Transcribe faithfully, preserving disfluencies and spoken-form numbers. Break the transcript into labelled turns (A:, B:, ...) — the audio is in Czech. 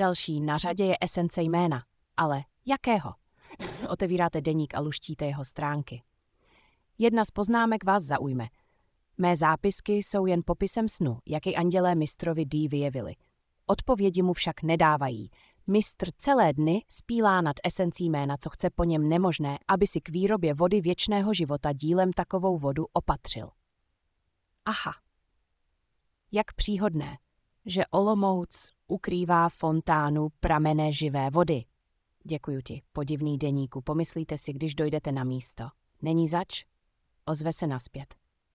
A: Další na řadě je esence jména. Ale jakého? Otevíráte deník a luštíte jeho stránky. Jedna z poznámek vás zaujme. Mé zápisky jsou jen popisem snu, jaký andělé mistrovi D vyjevili. Odpovědi mu však nedávají. Mistr celé dny spílá nad esencí jména, co chce po něm nemožné, aby si k výrobě vody věčného života dílem takovou vodu opatřil. Aha. Jak příhodné, že Olomouc ukrývá fontánu pramenné živé vody. Děkuju ti, podivný deníku, pomyslíte si, když dojdete na místo. Není zač? Ozve se nazpět.